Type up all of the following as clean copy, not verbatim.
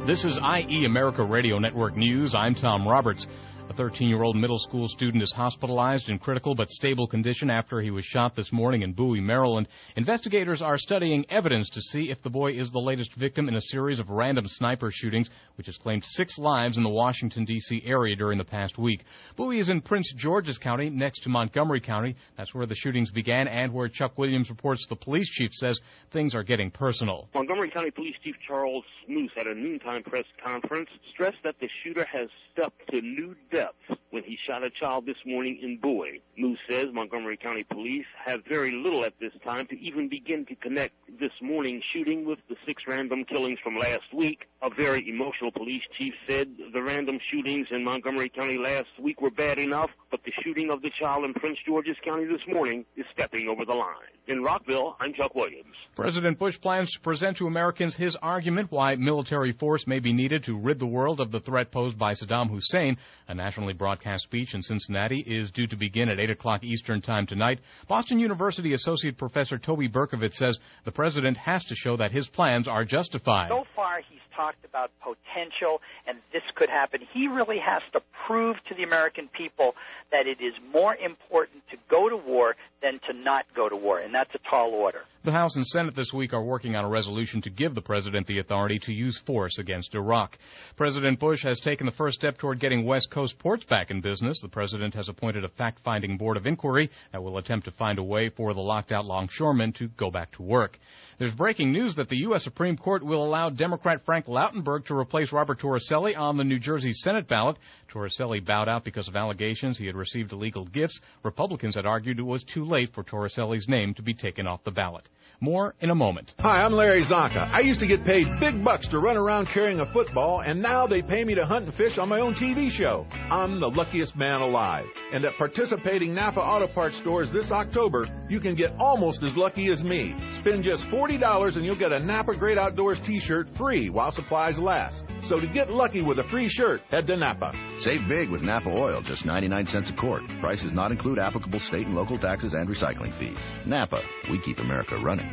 This is IE America Radio Network News. I'm Tom Roberts. A 13-year-old middle school student is hospitalized in critical but stable condition after he was shot this morning in Bowie, Maryland. Investigators are studying evidence to see if the boy is the latest victim in a series of random sniper shootings, which has claimed 6 lives in the Washington, D.C. area during the past week. Bowie is in Prince George's County, next to Montgomery County. That's where the shootings began and where Chuck Williams reports the police chief says things are getting personal. Montgomery County Police Chief Charles Moose at a noontime press conference stressed that the shooter has stepped to new depths when he shot a child this morning in Bowie. Moose says Montgomery County Police have very little at this time to even begin to connect this morning's shooting with the 6 random killings from last week. A very emotional police chief said the random shootings in Montgomery County last week were bad enough, but the shooting of the child in Prince George's County this morning is stepping over the line. In Rockville, I'm Chuck Williams. President Bush plans to present to Americans his argument why military force may be needed to rid the world of the threat posed by Saddam Hussein. A nationally broadcast speech in Cincinnati is due to begin at 8 o'clock Eastern Time tonight. Boston University Associate Professor Toby Berkovitz says the president has to show that his plans are justified. So far, he's talked about potential, and this could happen. He really has to prove to the American people that it is more important to go to war than to not go to war, and that's a tall order. The House and Senate this week are working on a resolution to give the president the authority to use force against Iraq. President Bush has taken the first step toward getting West Coast ports back in business. The president has appointed a fact-finding board of inquiry that will attempt to find a way for the locked-out longshoremen to go back to work. There's breaking news that the U.S. Supreme Court will allow Democrat Frank Lautenberg to replace Robert Torricelli on the New Jersey Senate ballot. Torricelli bowed out because of allegations he had received illegal gifts. Republicans had argued it was too late for Torricelli's name to be taken off the ballot. More in a moment. Hi, I'm Larry Zonka. I used to get paid big bucks to run around carrying a football, and now they pay me to hunt and fish on my own TV show. I'm the luckiest man alive. And at participating Napa Auto Parts stores this October, you can get almost as lucky as me. Spend just $40 and you'll get a Napa Great Outdoors t-shirt free while supplies last. So to get lucky with a free shirt, head to Napa. Save big with Napa Oil, just 99 cents a quart. Prices not include applicable state and local taxes and recycling fees. Napa, we keep America running.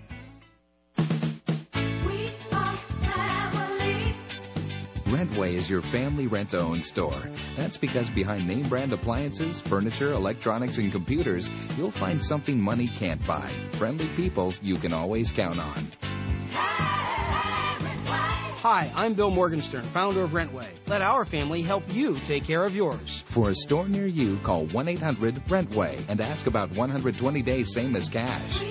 Rentway is your family rent-to-own store. That's because behind name brand appliances, furniture, electronics, and computers, you'll find something money can't buy. Friendly people you can always count on. Hi, I'm Bill Morgenstern, founder of Rentway. Let our family help you take care of yours. For a store near you, call 1-800-RENTWAY and ask about 120 days same as cash.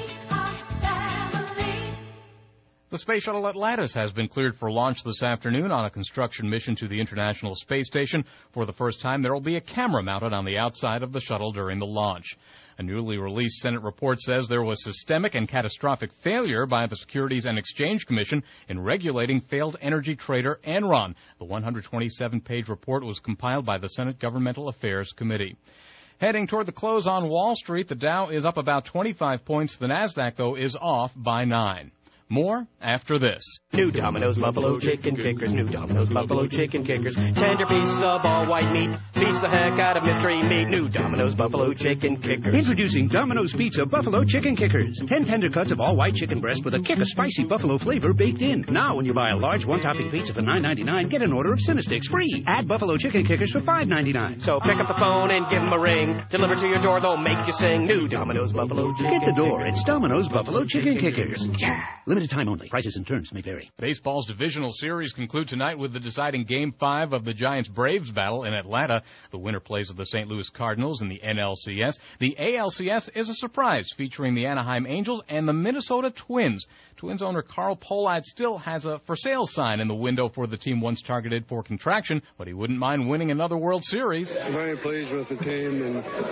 The Space Shuttle Atlantis has been cleared for launch this afternoon on a construction mission to the International Space Station. For the first time, there will be a camera mounted on the outside of the shuttle during the launch. A newly released Senate report says there was systemic and catastrophic failure by the Securities and Exchange Commission in regulating failed energy trader Enron. The 127-page report was compiled by the Senate Governmental Affairs Committee. Heading toward the close on Wall Street, the Dow is up about 25 points. The Nasdaq, though, is off by 9. More after this. New Domino's Buffalo Chicken Kickers. New Domino's Buffalo Chicken Kickers. Tender pieces of all white meat. Beats the heck out of mystery meat. New Domino's Buffalo Chicken Kickers. Introducing Domino's Pizza Buffalo Chicken Kickers. 10 tender cuts of all white chicken breast with a kick of spicy buffalo flavor baked in. Now when you buy a large one-topping pizza for $9.99, get an order of Cinesticks free. Add Buffalo Chicken Kickers for $5.99. So pick up the phone and give them a ring. Deliver to your door, they'll make you sing. New Domino's Buffalo Chicken Kickers. Get the door. It's Domino's Buffalo Chicken Kickers. Yeah. Limited time only. Prices and terms may vary. Baseball's divisional series conclude tonight with the deciding Game 5 of the Giants-Braves battle in Atlanta. The winner plays with the St. Louis Cardinals in the NLCS. The ALCS is a surprise, featuring the Anaheim Angels and the Minnesota Twins. Twins owner Carl Pohlad still has a for sale sign in the window for the team once targeted for contraction, but he wouldn't mind winning another World Series. I'm very pleased with the team,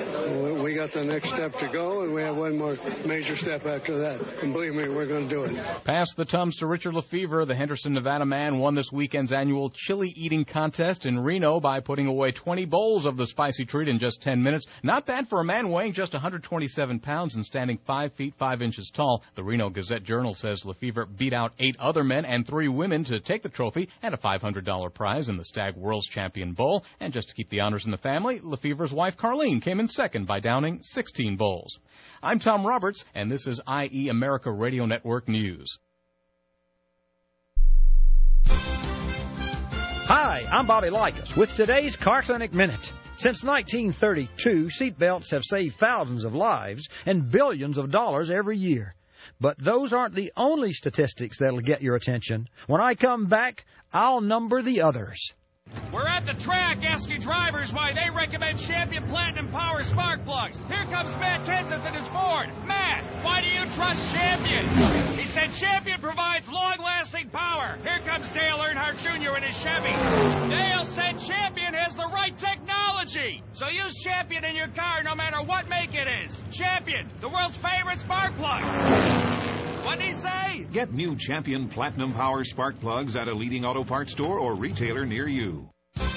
and we got the next step to go, and we have one more major step after that. And believe me, we're going to do it. Pass the Tums to Richard Lefevre. The Henderson, Nevada man won this weekend's annual chili eating contest in Reno by putting away 20 bowls of the spicy treat in just 10 minutes. Not bad for a man weighing just 127 pounds and standing 5 feet 5 inches tall. The Reno Gazette-Journal says Lefevre beat out 8 other men and 3 women to take the trophy and a $500 prize in the Stag World's Champion Bowl. And just to keep the honors in the family, Lefevre's wife Carlene came in second by downing 16 bowls. I'm Tom Roberts, and this is IE America Radio Network News. Hi, I'm Bobby Likas with today's Car Clinic Minute. Since 1932, seatbelts have saved thousands of lives and billions of dollars every year. But those aren't the only statistics that'll get your attention. When I come back, I'll number the others. We're at the track asking drivers why they recommend Champion Platinum Power Spark Plugs. Here comes Matt Kenseth in his Ford. Matt, why do you trust Champion? He said Champion provides long-lasting power. Here comes Dale Earnhardt Jr. in his Chevy. Dale said Champion has the right technology. So use Champion in your car no matter what make it is. Champion, the world's favorite spark plug. What'd he say? Get new Champion Platinum Power Spark Plugs at a leading auto parts store or retailer near you.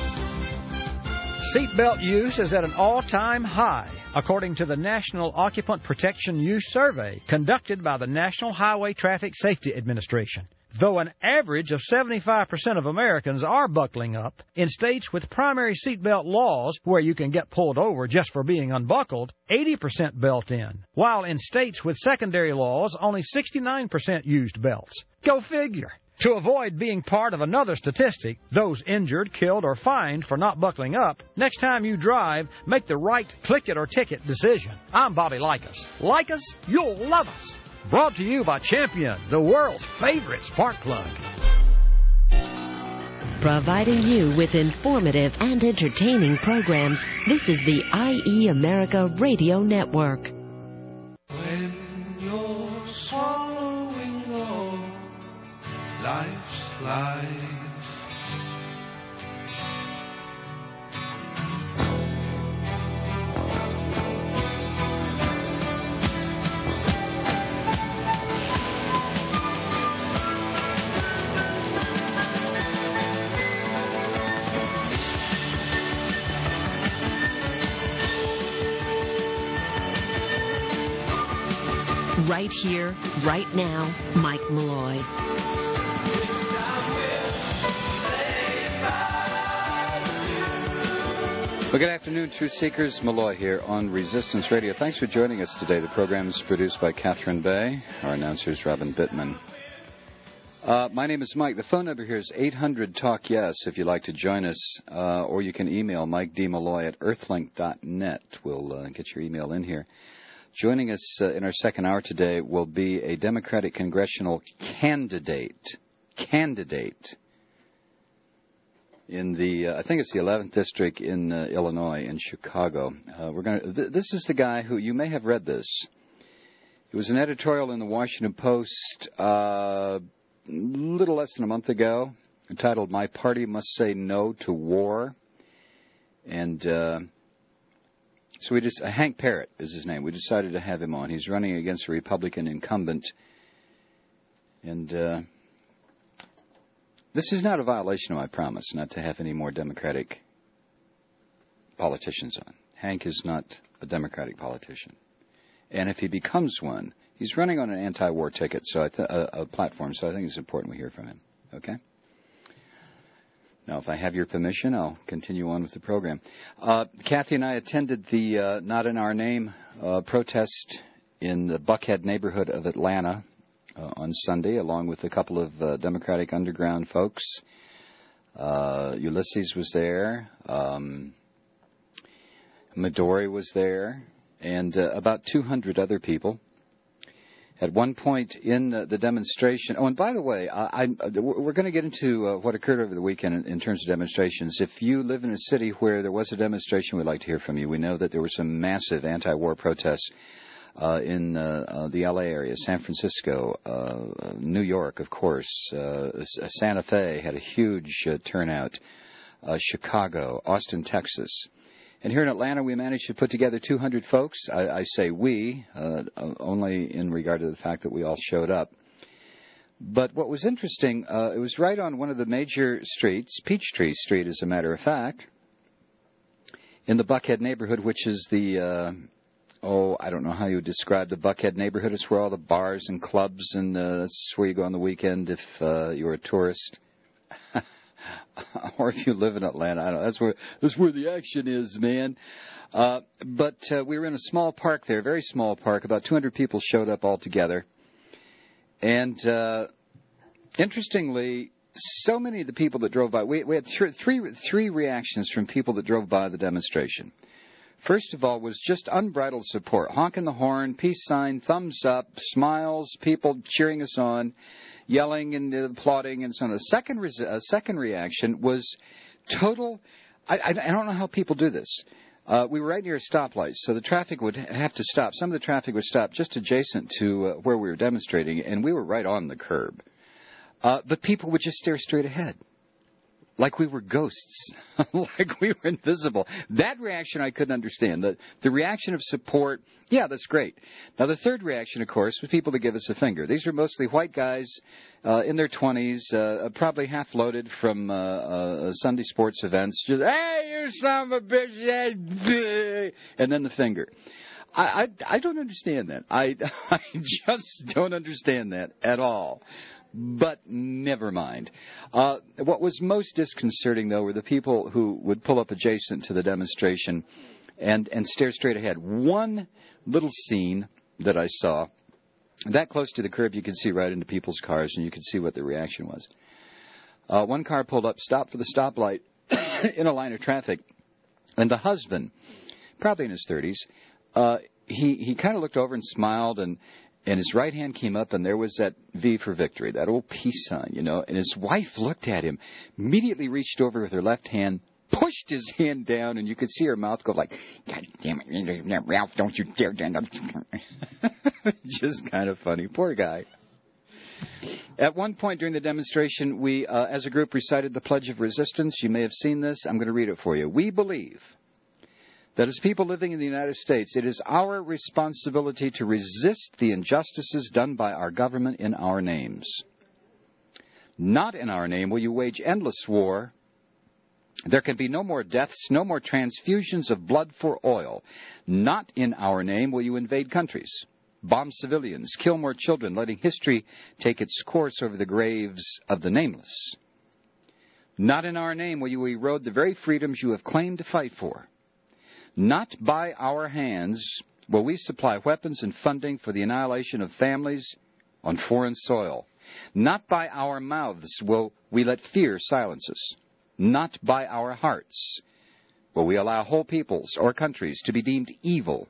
Seatbelt use is at an all-time high, according to the National Occupant Protection Use Survey conducted by the National Highway Traffic Safety Administration. Though an average of 75% of Americans are buckling up, in states with primary seatbelt laws where you can get pulled over just for being unbuckled, 80% belt in, while in states with secondary laws, only 69% used belts. Go figure. To avoid being part of another statistic, those injured, killed, or fined for not buckling up, next time you drive, make the right click-it-or-ticket decision. I'm Bobby Likas. Like us, you'll love us. Brought to you by Champion, the world's favorite spark plug. Providing you with informative and entertaining programs, this is the IE America Radio Network. When you're swallowing all life's lies, Right here, right now, Mike Malloy. Well, good afternoon, Truth Seekers. Malloy here on Resistance Radio. Thanks for joining us today. The program is produced by Catherine Bay. Our announcer is Robin Bittman. My name is Mike. The phone number here is 800-TALK-YES if you'd like to join us, or you can email MikeDMalloy@earthlink.net. We'll get your email in here. Joining us in our second hour today will be a Democratic congressional candidate in the, I think it's the 11th district in Illinois, in Chicago. This is the guy who, you may have read this. It was an editorial in the Washington Post a little less than a month ago, entitled "My Party Must Say No to War." And so Hank Parrott is his name. We decided to have him on. He's running against a Republican incumbent. And this is not a violation of my promise not to have any more Democratic politicians on. Hank is not a Democratic politician. And if he becomes one, he's running on an anti-war ticket, so a platform, so I think it's important we hear from him. Okay? Now, if I have your permission, I'll continue on with the program. Kathy and I attended the Not in Our Name protest in the Buckhead neighborhood of Atlanta on Sunday, along with a couple of Democratic underground folks. Ulysses was there. Midori was there. And about 200 other people. At one point in the demonstration, oh, and by the way, we're going to get into what occurred over the weekend in terms of demonstrations. If you live in a city where there was a demonstration, we'd like to hear from you. We know that there were some massive anti-war protests in the L.A. area, San Francisco, New York, of course. Santa Fe had a huge turnout. Chicago, Austin, Texas. And here in Atlanta, we managed to put together 200 folks. I say we, only in regard to the fact that we all showed up. But what was interesting, it was right on one of the major streets, Peachtree Street, as a matter of fact, in the Buckhead neighborhood, which is the, I don't know how you would describe the Buckhead neighborhood. It's where all the bars and clubs, and that's where you go on the weekend if you're a tourist. Or if you live in Atlanta, I don't know. That's where the action is, man. But we were in a small park there, very small park. About 200 people showed up all together. And interestingly, so many of the people that drove by, we had three reactions from people that drove by the demonstration. First of all was just unbridled support, honking the horn, peace sign, thumbs up, smiles, people cheering us on, yelling and applauding and so on. A second reaction was total, I don't know how people do this. We were right near a stoplight, so the traffic would have to stop. Some of the traffic would stop just adjacent to where we were demonstrating, and we were right on the curb. But people would just stare straight ahead, like we were ghosts, like we were invisible. That reaction I couldn't understand. The reaction of support, yeah, that's great. Now, the third reaction, of course, was people to give us a finger. These were mostly white guys in their 20s, probably half-loaded from Sunday sports events. Just, hey, you son of a bitch, and then the finger. I don't understand that. I just don't understand that at all. But never mind. What was most disconcerting, though, were the people who would pull up adjacent to the demonstration and stare straight ahead. One little scene that I saw, that close to the curb, you could see right into people's cars, and you could see what the reaction was. One car pulled up, stopped for the stoplight in a line of traffic, and the husband, probably in his 30s, he kind of looked over and smiled, and his right hand came up, and there was that V for victory, that old peace sign, you know. And his wife looked at him, immediately reached over with her left hand, pushed his hand down, and you could see her mouth go like, God damn it, Ralph, don't you dare stand up. Just kind of funny. Poor guy. At one point during the demonstration, we, as a group, recited the Pledge of Resistance. You may have seen this. I'm going to read it for you. We believe that as people living in the United States, it is our responsibility to resist the injustices done by our government in our names. Not in our name will you wage endless war. There can be no more deaths, no more transfusions of blood for oil. Not in our name will you invade countries, bomb civilians, kill more children, letting history take its course over the graves of the nameless. Not in our name will you erode the very freedoms you have claimed to fight for. Not by our hands will we supply weapons and funding for the annihilation of families on foreign soil. Not by our mouths will we let fear silence us. Not by our hearts will we allow whole peoples or countries to be deemed evil.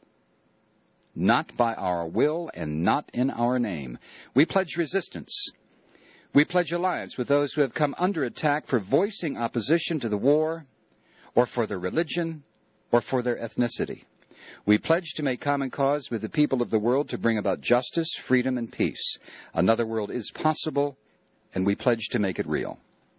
Not by our will and not in our name. We pledge resistance. We pledge alliance with those who have come under attack for voicing opposition to the war or for their religion or for their ethnicity. We pledge to make common cause with the people of the world to bring about justice, freedom, and peace. Another world is possible, and we pledge to make it real.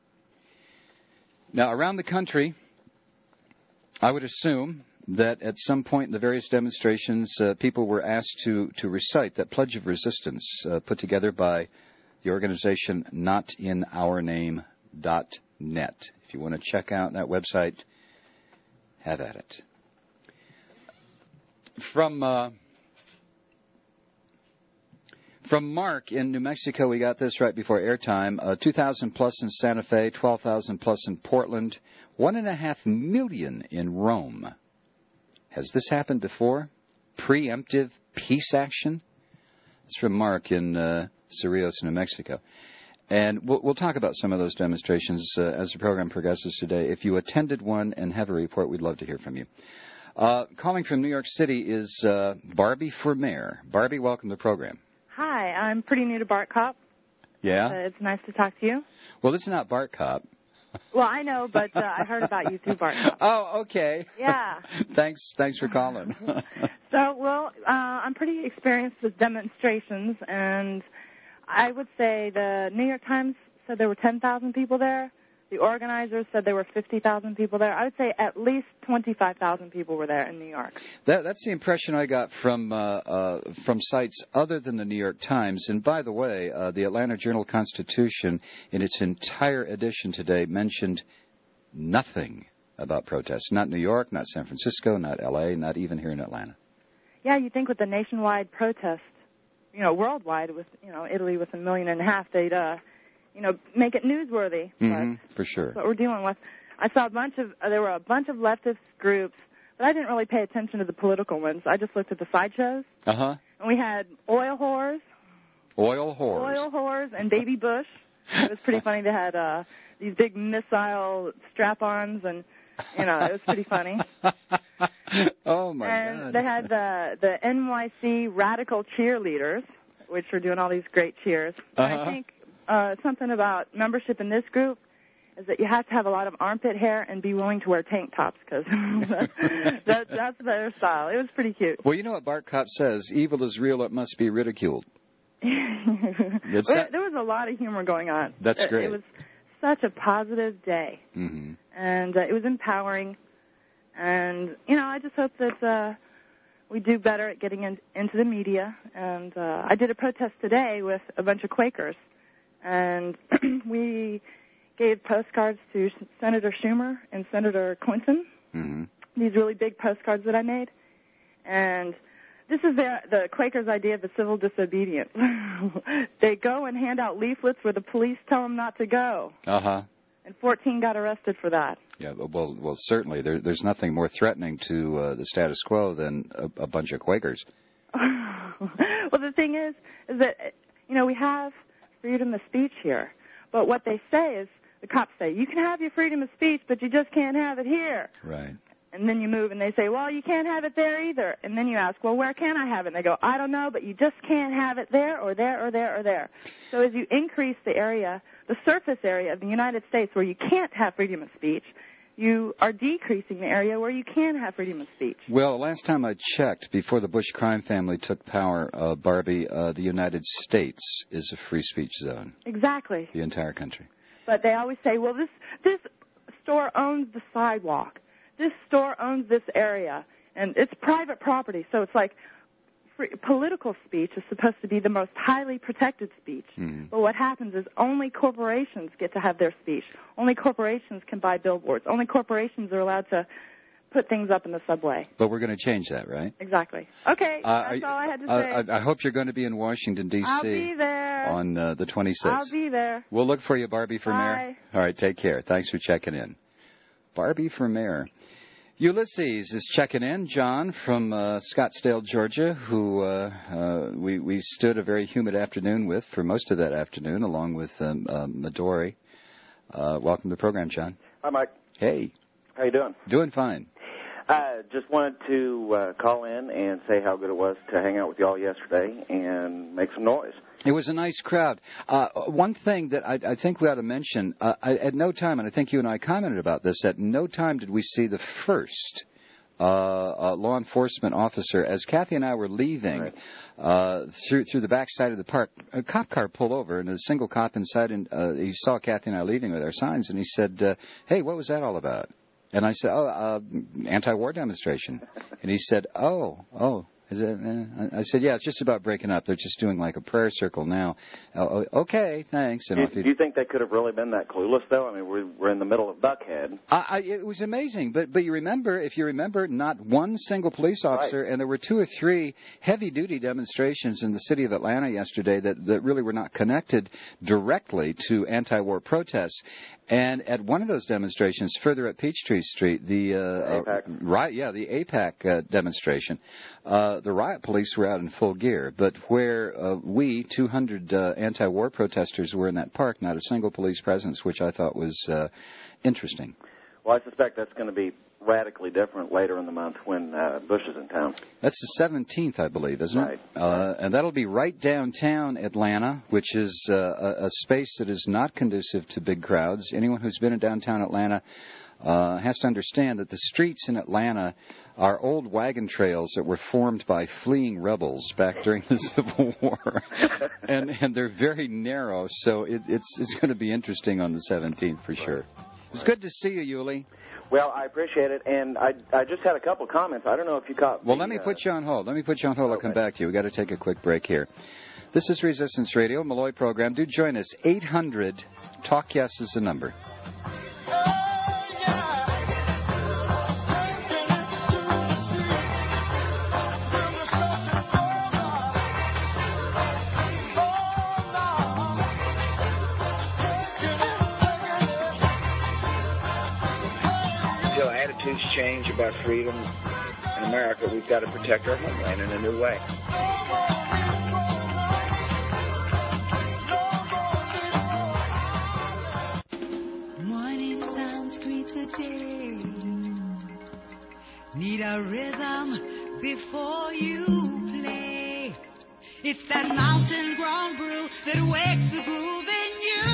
Now, around the country, I would assume that at some point in the various demonstrations, people were asked to recite that Pledge of Resistance put together by the organization NotInOurName.net. If you want to check out that website, have at it. From Mark in New Mexico, we got this right before airtime. 2,000 plus in Santa Fe, 12,000 plus in Portland, 1.5 million in Rome. Has this happened before? Preemptive peace action? It's from Mark in Cerrillos, New Mexico. And we'll talk about some of those demonstrations as the program progresses today. If you attended one and have a report, we'd love to hear from you. Calling from New York City is Barbie for Mayor. Barbie, welcome to the program. Hi, I'm pretty new to Bart Cop. Yeah? It's nice to talk to you. Well, this is not Bart Cop. Well, I know, but I heard about you through Bart Cop. Oh, okay. Yeah. Thanks for calling. I'm pretty experienced with demonstrations, and I would say the New York Times said there were 10,000 people there. The organizers said there were 50,000 people there. I would say at least 25,000 people were there in New York. That's the impression I got from sites other than the New York Times. And by the way, the Atlanta Journal-Constitution, in its entire edition today, mentioned nothing about protests. Not New York, not San Francisco, not L.A., not even here in Atlanta. Yeah, you'd think with the nationwide protest, worldwide with, Italy with 1.5 million, they'd, make it newsworthy. Mm-hmm, for sure. That's what we're dealing with. I saw there were a bunch of leftist groups, but I didn't really pay attention to the political ones. I just looked at the sideshows. Uh-huh. And we had oil whores. Oil whores. Oil whores and Baby Bush. It was pretty funny. They had these big missile strap-ons, and it was pretty funny. Oh my God! God! And they had the NYC Radical Cheerleaders, which were doing all these great cheers. And I think something about membership in this group is that you have to have a lot of armpit hair and be willing to wear tank tops, because that's their style. It was pretty cute. Well, you know what Bart Kopp says, evil is real, it must be ridiculed. There was a lot of humor going on. That's great. It was such a positive day, mm-hmm. and it was empowering. And, I just hope that we do better at getting into the media. And I did a protest today with a bunch of Quakers, and we gave postcards to Senator Schumer and Senator Clinton, mm-hmm. these really big postcards that I made. And this is the Quakers' idea of the civil disobedience. They go and hand out leaflets where the police tell them not to go. Uh-huh. And 14 got arrested for that. Yeah, well, certainly. There's nothing more threatening to the status quo than a bunch of Quakers. Well, the thing is that, we have freedom of speech here. But what they say is, the cops say, you can have your freedom of speech, but you just can't have it here. Right. And then you move, and they say, well, you can't have it there either. And then you ask, well, where can I have it? And they go, I don't know, but you just can't have it there or there or there or there. So as you increase the area, the surface area of the United States where you can't have freedom of speech, you are decreasing the area where you can have freedom of speech. Well, last time I checked, before the Bush crime family took power, Barbie, the United States is a free speech zone. Exactly. The entire country. But they always say, well, this store owns the sidewalk. This store owns this area, and it's private property. So it's like political speech is supposed to be the most highly protected speech. Mm-hmm. But what happens is only corporations get to have their speech. Only corporations can buy billboards. Only corporations are allowed to put things up in the subway. But we're going to change that, right? Exactly. Okay, that's all I had to say. I hope you're going to be in Washington, D.C. I'll be there. On the 26th. I'll be there. We'll look for you, Barbie, for Bye. mayor. All right, take care. Thanks for checking in. Barbie for mayor. Ulysses is checking in. John from Scottsdale, Georgia, who we stood a very humid afternoon with for most of that afternoon, along with Midori. Welcome to the program, John. Hi, Mike. Hey. How you doing? Doing fine. Just wanted to call in and say how good it was to hang out with y'all yesterday and make some noise. It was a nice crowd. One thing that I think we ought to mention, at no time, and I think you and I commented about this, at no time did we see the first law enforcement officer. As Kathy and I were leaving through the back side of the park, a cop car pulled over, and a single cop inside, and he saw Kathy and I leaving with our signs, and he said, hey, what was that all about? And I said, anti-war demonstration. And he said, oh. Is it? I said, yeah, it's just about breaking up. They're just doing like a prayer circle now. Okay, thanks. And do you think they could have really been that clueless, though? I mean, we're in the middle of Buckhead. It was amazing. But if you remember, not one single police officer, and there were 2 or 3 heavy-duty demonstrations in the city of Atlanta yesterday that really were not connected directly to anti-war protests. And at one of those demonstrations, further up Peachtree Street, the AIPAC demonstration, the riot police were out in full gear. But where 200 anti-war protesters were in that park, not a single police presence, which I thought was interesting. Well, I suspect that's going to be radically different later in the month when Bush is in town. That's the 17th, I believe, isn't it? Right. And that'll be right downtown Atlanta, which is a space that is not conducive to big crowds. Anyone who's been in downtown Atlanta has to understand that the streets in Atlanta are old wagon trails that were formed by fleeing rebels back during the Civil War. and they're very narrow, so it's going to be interesting on the 17th for sure. It's good to see you, Yuli. Well, I appreciate it, and I just had a couple comments. I don't know if you caught... Well, let me put you on hold. I'll come back to you. We've got to take a quick break here. This is Resistance Radio, Malloy program. Do join us. 800 Talk Yes is the number. Change about freedom in America, we've got to protect our homeland in a new way. It's that mountain-grown brew that wakes the groove in you.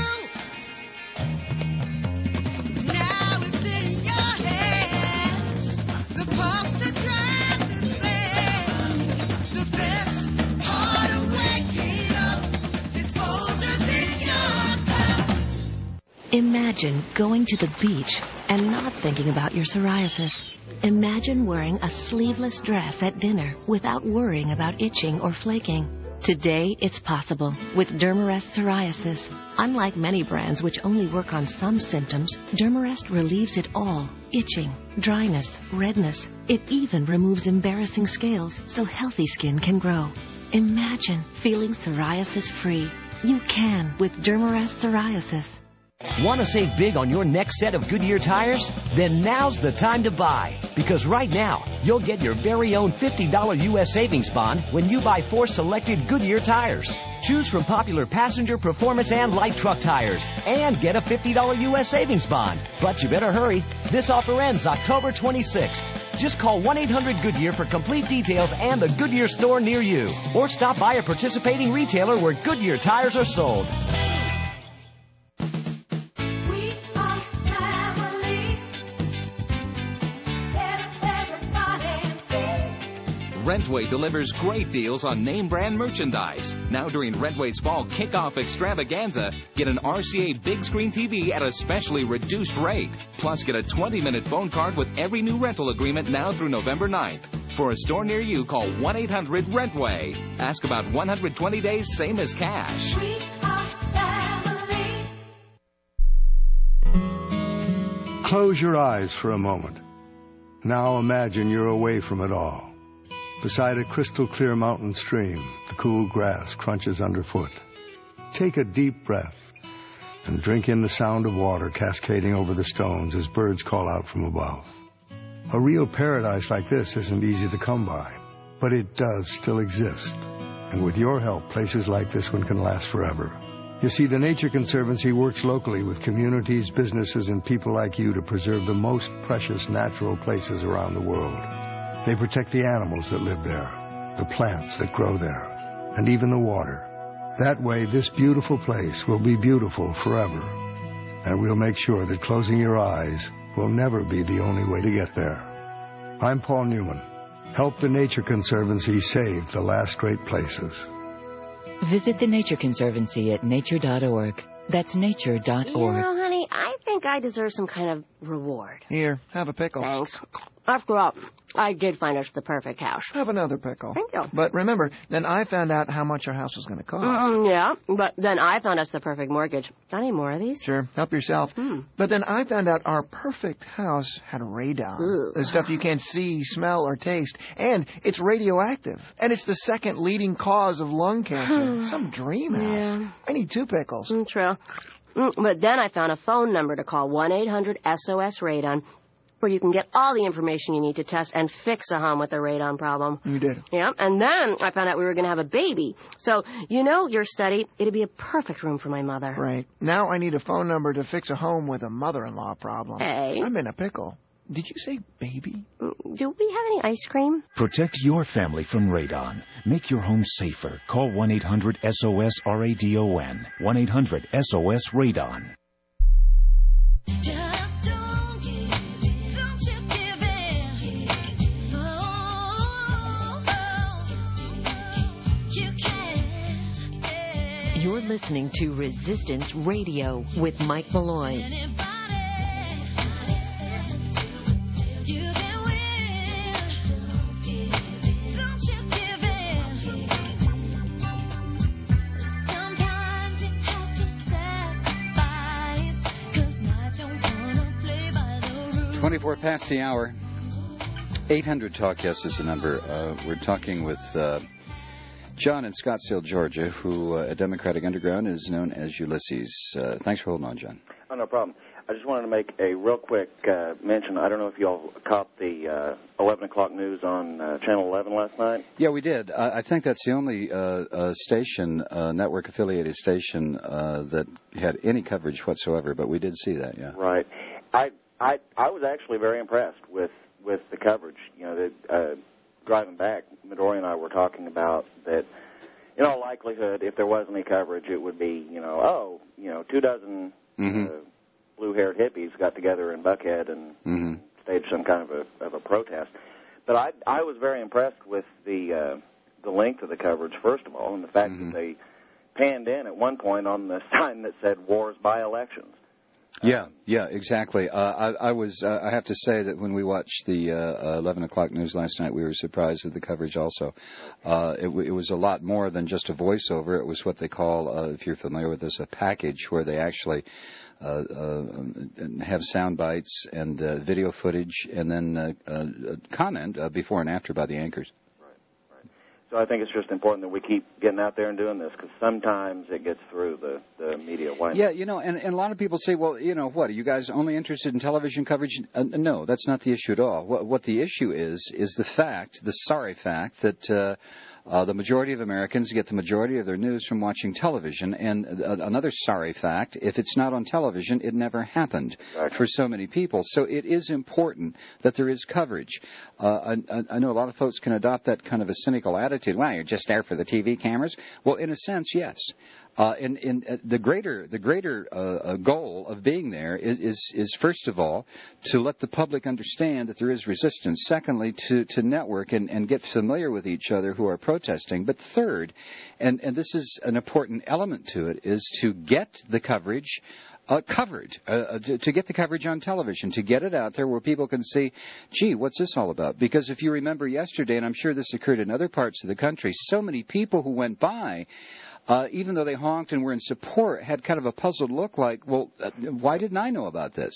Now it's in your hands. The pulse to drive this band. The best part of waking up is Folgers in your cup. Imagine going to the beach and not thinking about your psoriasis. Imagine wearing a sleeveless dress at dinner without worrying about itching or flaking. Today, it's possible with Dermarest Psoriasis. Unlike many brands which only work on some symptoms, Dermarest relieves it all. Itching, dryness, redness. It even removes embarrassing scales so healthy skin can grow. Imagine feeling psoriasis-free. You can with Dermarest Psoriasis. Want to save big on your next set of Goodyear tires? Then now's the time to buy. Because right now, you'll get your very own $50 U.S. savings bond when you buy 4 selected Goodyear tires. Choose from popular passenger, performance, and light truck tires. And get a $50 U.S. savings bond. But you better hurry. This offer ends October 26th. Just call 1-800-GOODYEAR for complete details and the Goodyear store near you. Or stop by a participating retailer where Goodyear tires are sold. Rentway delivers great deals on name brand merchandise. Now during Rentway's fall kickoff extravaganza, get an RCA big screen TV at a specially reduced rate. Plus get a 20-minute phone card with every new rental agreement now through November 9th. For a store near you, call 1-800-RENTWAY. Ask about 120 days, same as cash. Close your eyes for a moment. Now imagine you're away from it all. Beside a crystal clear mountain stream, the cool grass crunches underfoot. Take a deep breath and drink in the sound of water cascading over the stones as birds call out from above. A real paradise like this isn't easy to come by, but it does still exist. And with your help, places like this one can last forever. You see, the Nature Conservancy works locally with communities, businesses, and people like you to preserve the most precious natural places around the world. They protect the animals that live there, the plants that grow there, and even the water. That way, this beautiful place will be beautiful forever. And we'll make sure that closing your eyes will never be the only way to get there. I'm Paul Newman. Help the Nature Conservancy save the last great places. Visit the Nature Conservancy at nature.org. That's nature.org. You know, honey, I think I deserve some kind of reward. Here, have a pickle. Thanks. After all, I did find us the perfect house. Have another pickle. Thank you. But remember, then I found out how much our house was going to cost. Yeah, but then I found us the perfect mortgage. Got any more of these? Sure, help yourself. But then I found out our perfect house had radon. The stuff you can't see, smell, or taste. And it's radioactive. And it's the second leading cause of lung cancer. Some dream house. Yeah. I need 2 pickles. True. But then I found a phone number to call 1-800-SOS-RADON, where you can get all the information you need to test and fix a home with a radon problem. You did. Yeah, and then I found out we were going to have a baby. So, you know, your study, it'd be a perfect room for my mother. Right. Now I need a phone number to fix a home with a mother-in-law problem. Hey. I'm in a pickle. Did you say baby? Do we have any ice cream? Protect your family from radon. Make your home safer. Call 1-800-SOS-RADON. 1-800-SOS-RADON. You're listening to Resistance Radio with Mike Malloy. 24 past the hour. 800-TALK-YES is the number. We're talking with John in Scottsdale, Georgia, who at Democratic Underground is known as Ulysses. Thanks for holding on, John. Oh, no problem. I just wanted to make a real quick mention. I don't know if you all caught the 11 o'clock news on Channel 11 last night. Yeah, we did. I think that's the only station, network-affiliated station, that had any coverage whatsoever, but we did see that, yeah. Right. I was actually very impressed with the coverage. You know, driving back, Midori and I were talking about that in all likelihood, if there was any coverage, it would be, 2 dozen blue-haired hippies got together in Buckhead and staged some kind of a protest. But I was very impressed with the length of the coverage, first of all, and the fact that they panned in at one point on the sign that said "Wars by Elections." Yeah, exactly. I have to say that when we watched the 11 o'clock news last night, we were surprised at the coverage also. It was a lot more than just a voiceover. It was what they call, if you're familiar with this, a package where they actually have sound bites and video footage and then comment before and after by the anchors. So I think it's just important that we keep getting out there and doing this, because sometimes it gets through the media. Why not? Yeah, and a lot of people say, well, what, are you guys only interested in television coverage? No, that's not the issue at all. What the issue is the sorry fact that the majority of Americans get the majority of their news from watching television. And another sorry fact, if it's not on television, it never happened for so many people. So it is important that there is coverage. I know a lot of folks can adopt that kind of a cynical attitude. Well, you're just there for the TV cameras. Well, in a sense, yes. In the greater goal of being there is first of all to let the public understand that there is resistance. Secondly, to network and get familiar with each other who are protesting. But third, and this is an important element to it, is to get the coverage covered, to get the coverage on television, to get it out there where people can see, gee, what's this all about? Because if you remember yesterday, and I'm sure this occurred in other parts of the country, so many people who went by, even though they honked and were in support, had kind of a puzzled look like, well, why didn't I know about this?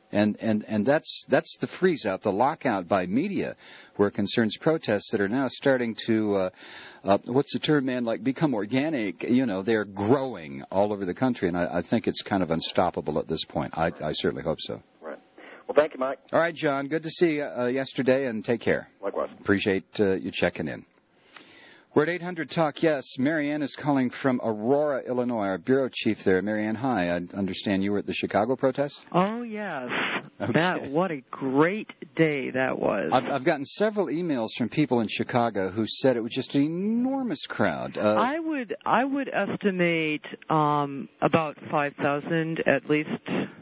And that's the freeze out, the lockout by media, where it concerns protests that are now starting to, what's the term, man, like become organic. They're growing all over the country, and I think it's kind of unstoppable at this point. I certainly hope so. Right. Well, thank you, Mike. All right, John, good to see you yesterday, and take care. Likewise. Appreciate you checking in. We're at 800 Talk Yes. Marianne is calling from Aurora, Illinois, our bureau chief there. Marianne, hi. I understand you were at the Chicago protests? Oh, yes. Okay. What a great day that was. I've gotten several emails from people in Chicago who said it was just an enormous crowd. I would estimate about 5,000 at least.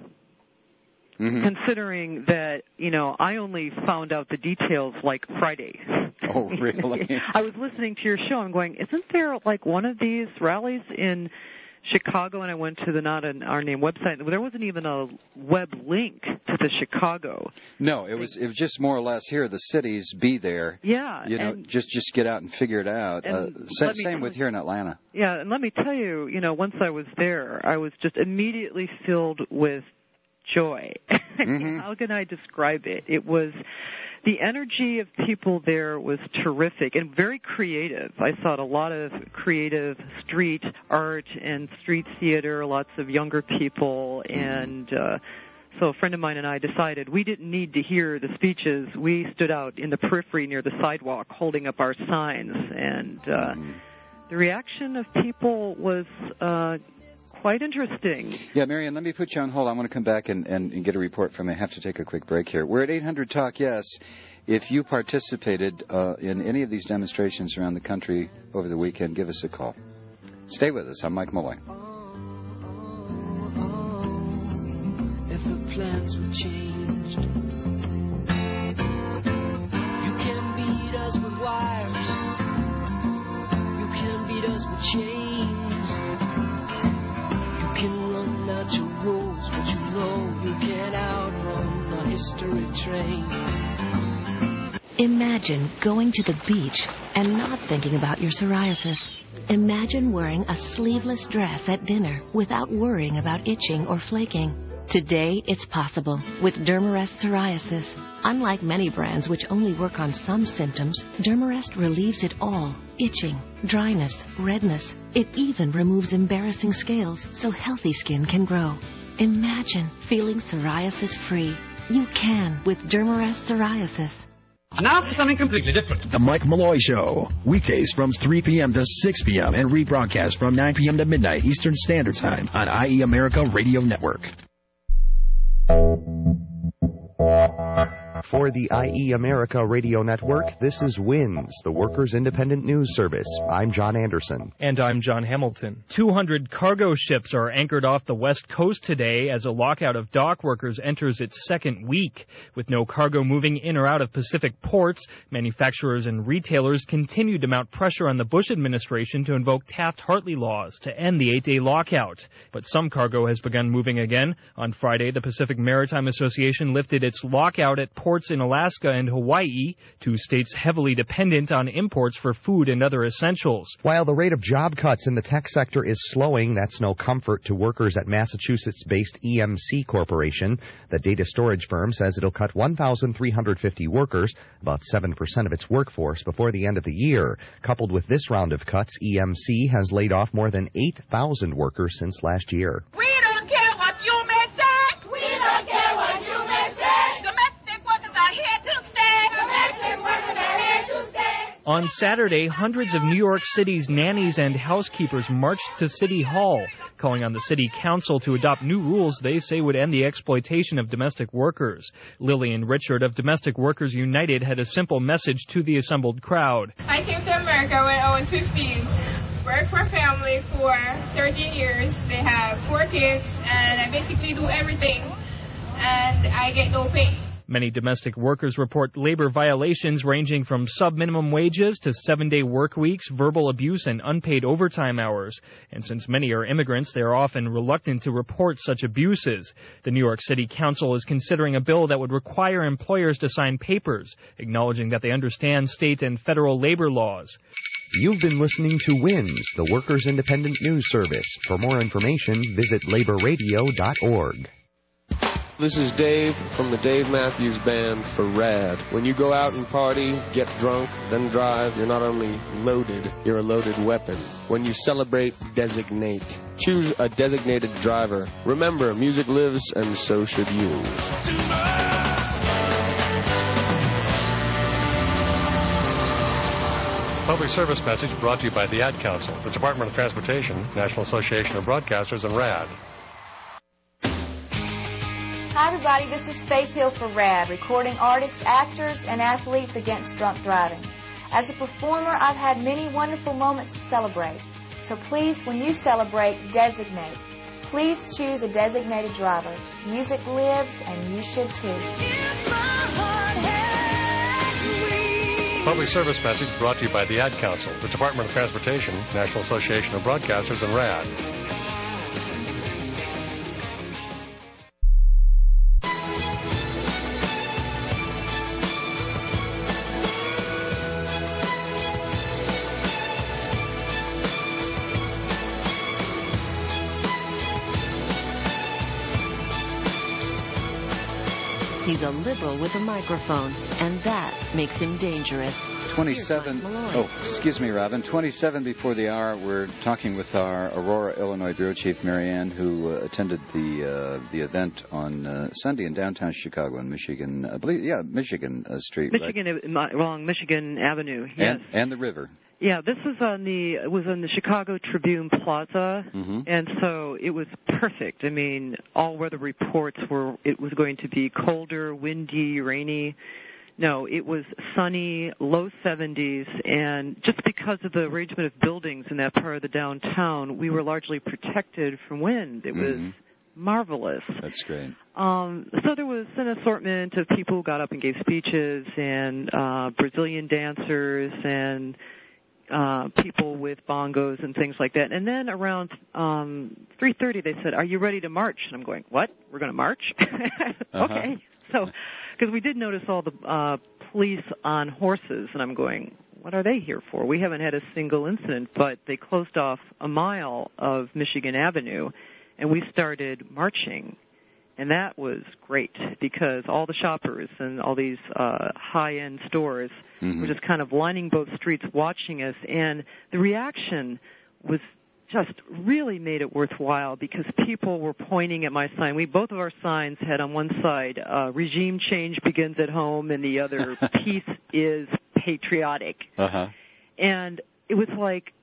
Considering that, I only found out the details like Friday. Oh, really? I was listening to your show and going, isn't there like one of these rallies in Chicago? And I went to the Not in Our Name website. There wasn't even a web link to the Chicago. No, it was just more or less, here, the cities, be there. Yeah. Just get out and figure it out. Same with here in Atlanta. Yeah, and let me tell you, once I was there, I was just immediately filled with joy. How can I describe it? It was, the energy of people there was terrific and very creative. I saw a lot of creative street art and street theater, lots of younger people, and so a friend of mine and I decided we didn't need to hear the speeches. We stood out in the periphery near the sidewalk holding up our signs, and the reaction of people was quite interesting. Yeah, Marianne, let me put you on hold. I want to come back and get a report from you. I have to take a quick break here. We're at 800 Talk Yes. If you participated in any of these demonstrations around the country over the weekend, give us a call. Stay with us. I'm Mike Malloy. If the plans were changed, you can beat us with wires, you can beat us with chains. Your rules, but you know you can't outrun the history train. Imagine going to the beach and not thinking about your psoriasis. Imagine wearing a sleeveless dress at dinner without worrying about itching or flaking. Today, it's possible with Dermarest Psoriasis. Unlike many brands which only work on some symptoms, Dermarest relieves it all. Itching, dryness, redness. It even removes embarrassing scales so healthy skin can grow. Imagine feeling psoriasis-free. You can with Dermarest Psoriasis. Now for something completely different. The Mike Malloy Show. Weekdays from 3 p.m. to 6 p.m. and rebroadcast from 9 p.m. to midnight Eastern Standard Time on IE America Radio Network. For the IE America Radio Network, this is WINS, the Workers' Independent News Service. I'm John Anderson. And I'm John Hamilton. 200 cargo ships are anchored off the West Coast today as a lockout of dock workers enters its second week. With no cargo moving in or out of Pacific ports, manufacturers and retailers continue to mount pressure on the Bush administration to invoke Taft-Hartley laws to end the 8-day lockout. But some cargo has begun moving again. On Friday, the Pacific Maritime Association lifted its lockout at ports in Alaska and Hawaii, two states heavily dependent on imports for food and other essentials. While the rate of job cuts in the tech sector is slowing, that's no comfort to workers at Massachusetts-based EMC Corporation. The data storage firm says it'll cut 1,350 workers, about 7% of its workforce, before the end of the year. Coupled with this round of cuts, EMC has laid off more than 8,000 workers since last year. We don't care what you may say. We don't care what you may say. Domestic workers are here to stay. Domestic workers are here to stay. On Saturday, hundreds of New York City's nannies and housekeepers marched to City Hall, calling on the city council to adopt new rules they say would end the exploitation of domestic workers. Lillian Richard of Domestic Workers United had a simple message to the assembled crowd. I came to America when I was 15. Worked for a family for 13 years. They have 4 kids, and I basically do everything, and I get no pay. Many domestic workers report labor violations ranging from sub-minimum wages to 7-day work weeks, verbal abuse, and unpaid overtime hours. And since many are immigrants, they are often reluctant to report such abuses. The New York City Council is considering a bill that would require employers to sign papers, acknowledging that they understand state and federal labor laws. You've been listening to WINS, the Workers' Independent News Service. For more information, visit laborradio.org. This is Dave from the Dave Matthews Band for RAD. When you go out and party, get drunk, then drive, you're not only loaded, you're a loaded weapon. When you celebrate, designate. Choose a designated driver. Remember, music lives, and so should you. Public service message brought to you by the Ad Council, the Department of Transportation, National Association of Broadcasters, and RAD. Hi, everybody. This is Faith Hill for RAD, recording artists, actors, and athletes against drunk driving. As a performer, I've had many wonderful moments to celebrate. So please, when you celebrate, designate. Please choose a designated driver. Music lives, and you should too. Public service message brought to you by the Ad Council, the Department of Transportation, National Association of Broadcasters, and RAD. He's a liberal with a microphone, and that makes him dangerous. 27. Oh, excuse me, Robin. 27 before the hour. We're talking with our Aurora, Illinois bureau chief, Marianne, who attended the event on Sunday in downtown Chicago in Michigan. I believe, Michigan Street. Michigan, right? Along Michigan Avenue. Yes. And the river. Yeah, this was on the Chicago Tribune Plaza, and so it was perfect. I mean, all weather reports were it was going to be colder, windy, rainy. No, it was sunny, low 70s, and just because of the arrangement of buildings in that part of the downtown, we were largely protected from wind. It was marvelous. That's great. So there was an assortment of people who got up and gave speeches, and Brazilian dancers, and people with bongos and things like that. And then around 3:30 they said, "Are you ready to march?" And I'm going, "What? We're going to march?" Okay. So, because we did notice all the police on horses, and I'm going, what are they here for? We haven't had a single incident, but they closed off a mile of Michigan Avenue, and we started marching. And that was great because all the shoppers and all these high-end stores were just kind of lining both streets watching us. And the reaction was just really made it worthwhile because people were pointing at my sign. Both of our signs had on one side, regime change begins at home, and the other, peace is patriotic. And it was like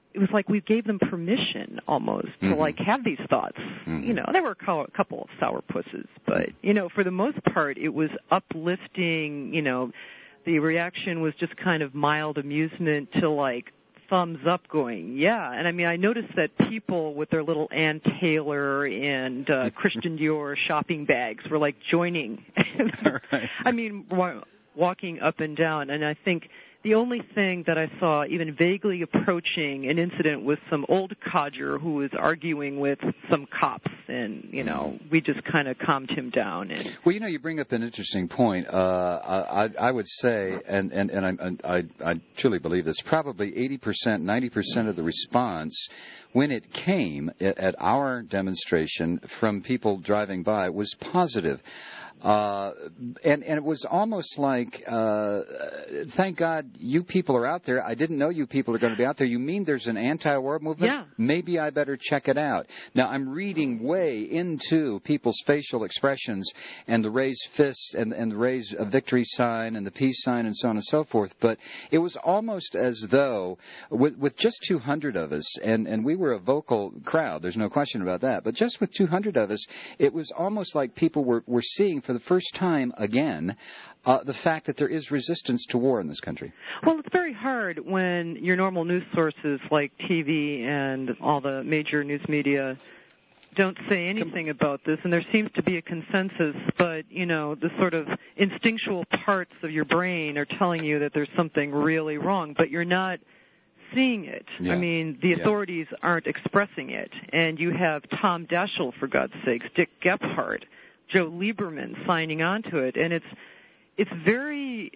it was like we gave them permission almost to like have these thoughts. You know, there were a couple of sourpusses, but you know, for the most part, it was uplifting. You know, the reaction was just kind of mild amusement to like thumbs up going, yeah. And I mean, I noticed that people with their little Ann Taylor and Christian Dior shopping bags were like joining. Right. I mean, walking up and down. And I think the only thing that I saw even vaguely approaching an incident was some old codger who was arguing with some cops, and you know, we just kind of calmed him down. And well, you know, you bring up an interesting point. I would say, and I truly believe this, probably 80%, 90% of the response when it came at our demonstration from people driving by was positive. And it was almost like, thank God you people are out there. I didn't know you people are going to be out there. You mean there's an anti-war movement? Yeah. Maybe I better check it out. Now, I'm reading way into people's facial expressions and the raised fists and the raised victory sign and the peace sign and so on and so forth. But it was almost as though with just 200 of us, and we were a vocal crowd, there's no question about that, but just with 200 of us, it was almost like people were seeing for the first time again the fact that there is resistance to war in this country. Well, it's very hard when your normal news sources like TV and all the major news media don't say anything about this, and there seems to be a consensus, but, you know, the sort of instinctual parts of your brain are telling you that there's something really wrong, but you're not seeing it. Yeah. I mean, the authorities aren't expressing it, and you have Tom Daschle, for God's sakes, Dick Gephardt, Joe Lieberman signing on to it, and it's very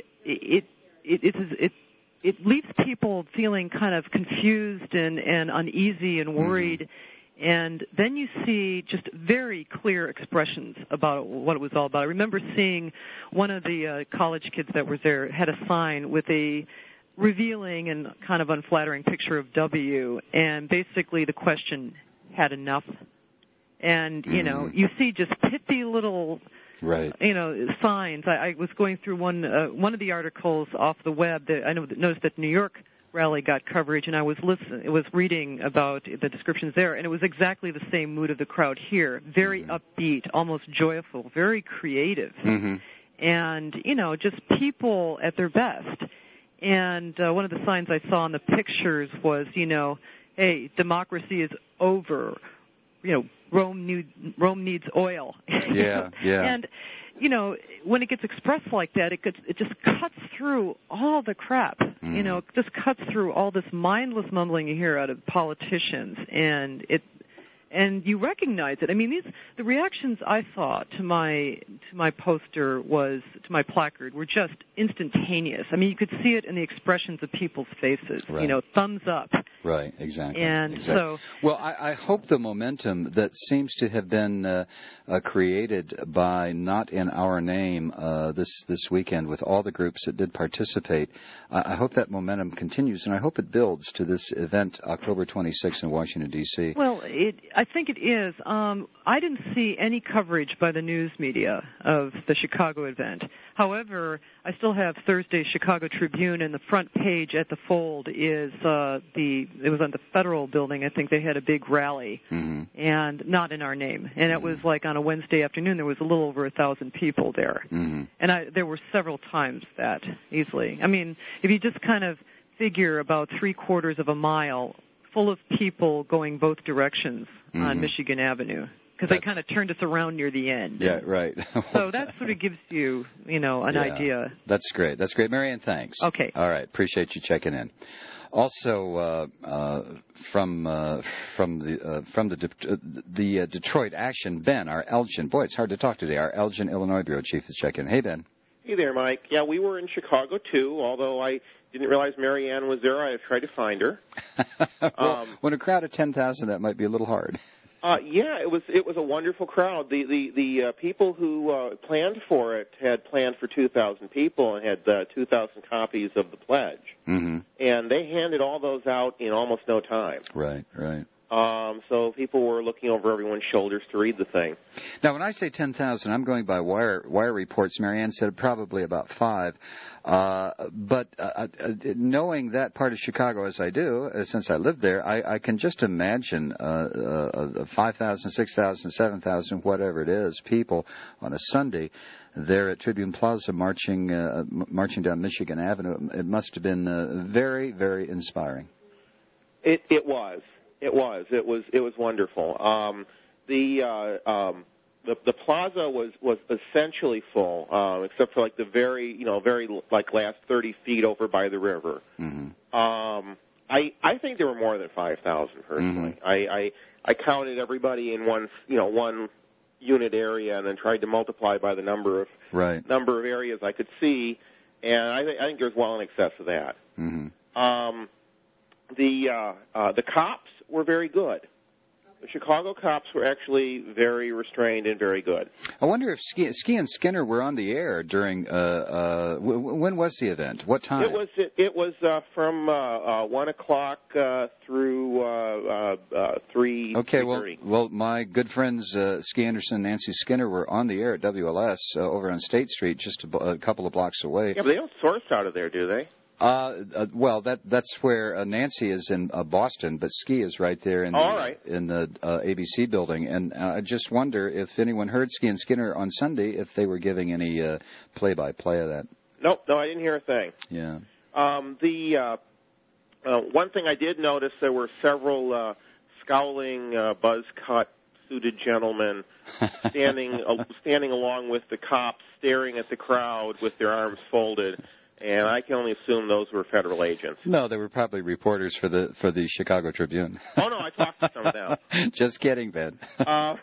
it leaves people feeling kind of confused and uneasy and worried, and then you see just very clear expressions about what it was all about. I remember seeing one of the college kids that was there had a sign with a revealing and kind of unflattering picture of W, and basically the question, had enough? And, you know, you see just pithy little, you know, signs. I was going through one of the articles off the web that I noticed that New York rally got coverage, and I was reading about the descriptions there, and it was exactly the same mood of the crowd here. Very upbeat, almost joyful, very creative. And, you know, just people at their best. And one of the signs I saw in the pictures was, you know, hey, democracy is over. You know, Rome needs oil. Yeah. And, you know, when it gets expressed like that, it just cuts through all the crap. You know, it just cuts through all this mindless mumbling you hear out of politicians, and you recognize it. I mean, the reactions I saw to my poster to my placard were just instantaneous. I mean, you could see it in the expressions of people's faces. Right. You know, thumbs up. Right, exactly. And exactly. Well, I hope the momentum that seems to have been created by Not in Our Name this weekend with all the groups that did participate, I hope that momentum continues, and I hope it builds to this event October 26th in Washington, D.C. Well, I think it is. I didn't see any coverage by the news media of the Chicago event. However, I still have Thursday's Chicago Tribune, and the front page at the Fold is it was on the Federal Building. I think they had a big rally, and Not in Our Name. And it was like on a Wednesday afternoon. There was a little over 1,000 people there. And there were several times that easily. I mean, if you just kind of figure about 3/4 of a mile full of people going both directions on Michigan Avenue, because they kind of turned us around near the end. Yeah, right. So that sort of gives you, you know, an idea. That's great. That's great. Marianne, thanks. Okay. All right. Appreciate you checking in. Also, from the Detroit Action, Ben, our Elgin. Boy, it's hard to talk today. Our Elgin, Illinois bureau chief is checking in. Hey, Ben. Hey there, Mike. Yeah, we were in Chicago too. Although I didn't realize Marianne was there, I tried to find her. Well, when a crowd of 10,000, that might be a little hard. Yeah, it was a wonderful crowd. The people who planned for it had planned for 2,000 people and had 2,000 copies of the pledge, and they handed all those out in almost no time. Right. So people were looking over everyone's shoulders to read the thing. Now, when I say 10,000, I'm going by wire reports. Marianne said probably about 5. But knowing that part of Chicago as I do, since I lived there, I can just imagine 5,000, 6,000, 7,000, whatever it is, people on a Sunday there at Tribune Plaza marching down Michigan Avenue. It must have been very, very inspiring. It was. It was wonderful. The plaza was essentially full, except for like the very last 30 feet over by the river. Mm-hmm. I think there were more than 5,000 personally. Mm-hmm. I counted everybody in one unit area and then tried to multiply by the number of areas I could see, and I think there's well in excess of that. Mm-hmm. The cops were very good. The Chicago cops were actually very restrained and very good. I wonder if Ski and Skinner were on the air during. When was the event? What time? It was from 1 o'clock through 3. Okay, well, my good friends Ski Anderson and Nancy Skinner were on the air at WLS over on State Street, just a couple of blocks away. Yeah, but they don't source out of there, do they? Well, that's where Nancy is in Boston, but Ski is right there in the ABC building. And I just wonder if anyone heard Ski and Skinner on Sunday, if they were giving any play-by-play of that. No, I didn't hear a thing. Yeah. The one thing I did notice, there were several scowling, buzz-cut, suited gentlemen standing along with the cops, staring at the crowd with their arms folded. And I can only assume those were federal agents. No, they were probably reporters for the Chicago Tribune. Oh no, I talked to some of them. Just kidding, Ben. There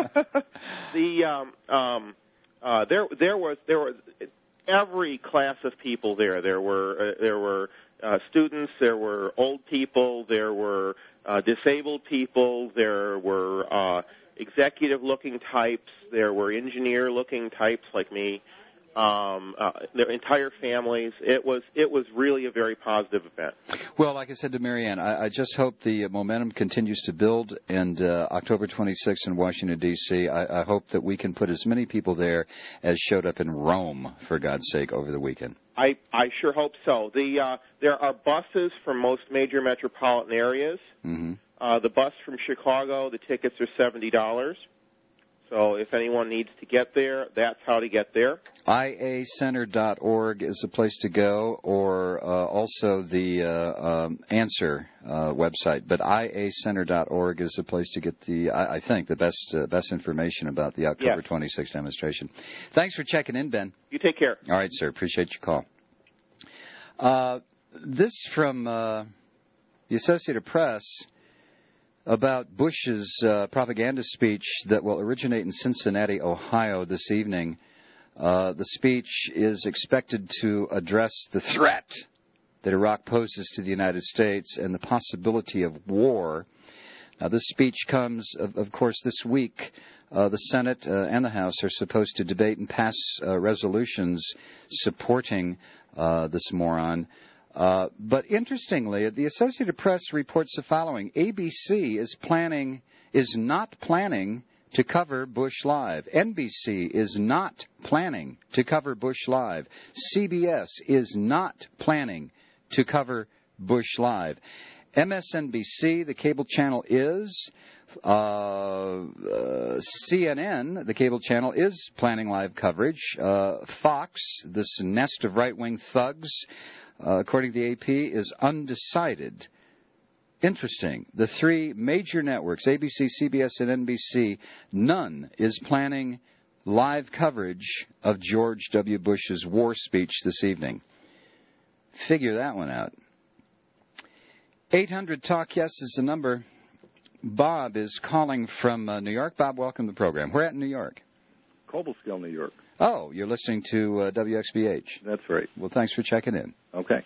was every class of people there. There were students. There were old people. There were disabled people. There were executive-looking types. There were engineer-looking types like me. Their entire families. It was really a very positive event. Well, like I said to Marianne, I just hope the momentum continues to build, and October 26th in Washington, D.C., I hope that we can put as many people there as showed up in Rome, for God's sake, over the weekend. I sure hope so. There are buses from most major metropolitan areas. Mm-hmm. The bus from Chicago, the tickets are $70. So if anyone needs to get there, that's how to get there. iacenter.org is the place to go, or also the Answer website. But iacenter.org is the place to get I think, the best information about the October 26th demonstration. Thanks for checking in, Ben. You take care. All right, sir. Appreciate your call. This from the Associated Press about Bush's propaganda speech that will originate in Cincinnati, Ohio this evening. The speech is expected to address the threat that Iraq poses to the United States and the possibility of war. Now, this speech comes, of course, this week. The Senate and the House are supposed to debate and pass resolutions supporting this moron. But interestingly, the Associated Press reports the following. ABC is not planning to cover Bush Live. NBC is not planning to cover Bush Live. CBS is not planning to cover Bush Live. MSNBC, the cable channel, is. CNN, the cable channel, is planning live coverage. Fox, this nest of right-wing thugs, according to the AP, is undecided. Interesting. The three major networks, ABC, CBS, and NBC, none is planning live coverage of George W. Bush's war speech this evening. Figure that one out. 800-TALK-YES is the number. Bob is calling from New York. Bob, welcome to the program. Where at in New York? Cobleskill, New York. Oh, you're listening to WXBH. That's right. Well, thanks for checking in. Okay.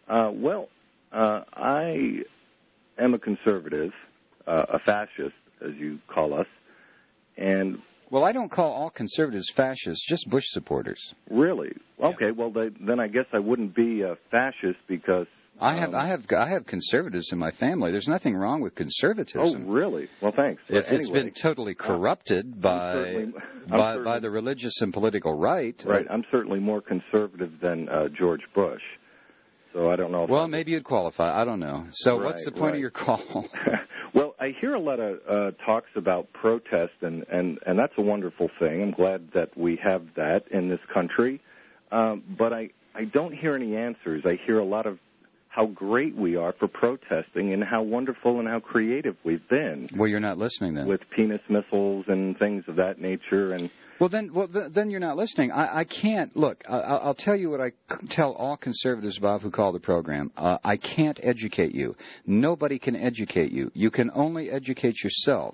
I am a conservative, a fascist, as you call us, and... Well, I don't call all conservatives fascists, just Bush supporters. Really? Yeah. Okay, well, then I guess I wouldn't be a fascist because I have conservatives in my family. There's nothing wrong with conservatism. Oh, really? Well, thanks. It's been totally corrupted by the religious and political right. Right. I'm certainly more conservative than George Bush. So I don't know. Well, maybe you'd qualify. I don't know. So what's the point of your call? Well, I hear a lot of talks about protest, and that's a wonderful thing. I'm glad that we have that in this country. But I don't hear any answers. I hear a lot of how great we are for protesting and how wonderful and how creative we've been. Well, you're not listening then. With penis missiles and things of that nature. And Well, then you're not listening. I can't. Look, I'll tell you what I tell all conservatives, Bob, who call the program. I can't educate you. Nobody can educate you. You can only educate yourself.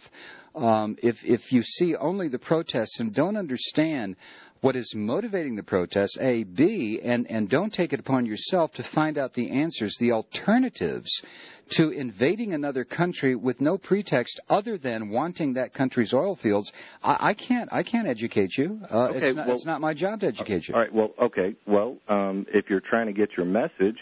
If you see only the protests and don't understand what is motivating the protests, A, B, and don't take it upon yourself to find out the answers, the alternatives to invading another country with no pretext other than wanting that country's oil fields, I can't educate you. It's not my job to educate you. All right. Well, okay. Well, if you're trying to get your message,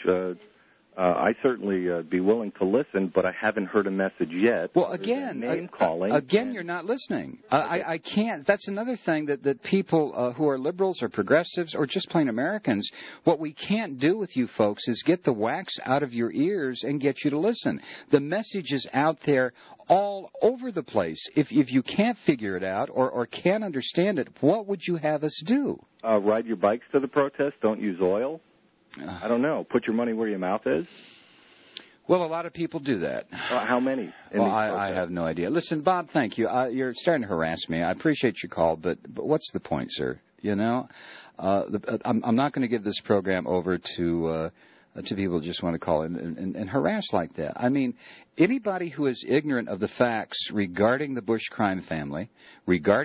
I certainly be willing to listen, but I haven't heard a message yet. Well, again, you're not listening. I can't. That's another thing that people who are liberals or progressives or just plain Americans, what we can't do with you folks is get the wax out of your ears and get you to listen. The message is out there all over the place. If you can't figure it out or can't understand it, what would you have us do? Ride your bikes to the protest? Don't use oil? I don't know. Put your money where your mouth is? Well, a lot of people do that. How many? Well, I have no idea. Listen, Bob, thank you. You're starting to harass me. I appreciate your call, but what's the point, sir? You know, I'm not going to give this program over to people who just want to call in and harass like that. I mean, anybody who is ignorant of the facts regarding the Bush crime family, regarding